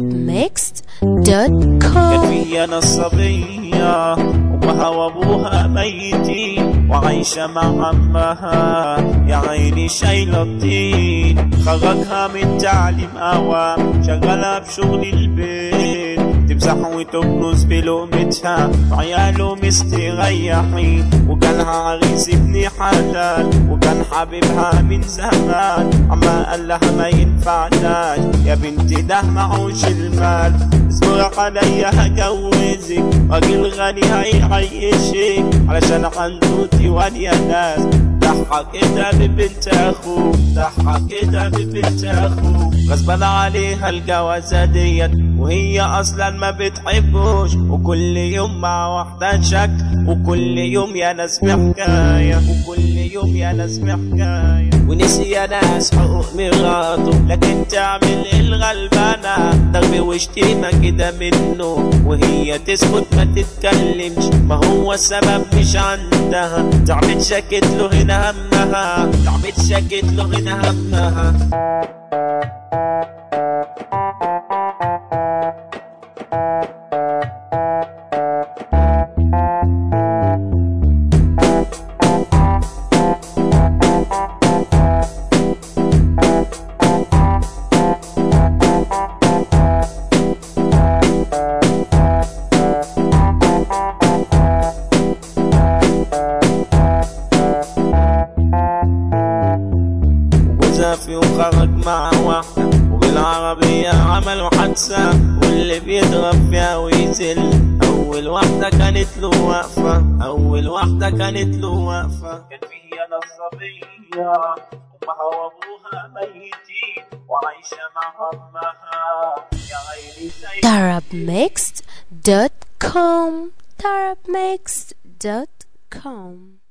كان فيا نصبية أمها وأبوها ميتين وعايشة مع عمها يا عيني شايلة الطين. خرجها من تعليم أوام شغلها بشغل البيت تمسح وتكنس بلقمتها وعياله مستريحين. وكانها عريس ابن حلال وكان حبيبها من زمان. عما قال لها ما ينفعناش يا بنتي ده معوش المال اصبر عليا هجوزك راجل غني هيعيشك علشان عنده ديوان يا ناس. ضحك كده ببنت اخوه ضحك كده ببنت اخوه غصبا عليها الجوازة ديت وهي اصلا ما بتحبوش. وكل يوم مع واحدة شك وكل يوم يا ناس بحكاية وكل يوم يا ناس بحكاية. ونسي يا ناس حقوق مراته لكن تعمل الغلبانة ضرب وشتيمة كده منه وهي تسكت ما تتكلمش. ما هو السبب مش عندها تعمل شكت له هنا همها تعمل شكت له هنا همها. في وخرج مع واحدة وبالعربية عملوا حادثة واللي بيضرب فيها ويزل. أول واحدة كانت له واقفة أول واحدة كانت له واقفة. كان فيها نصبية أمها وأبوها ميتين وعايشة مع أمها يا عيني Arabmixed.com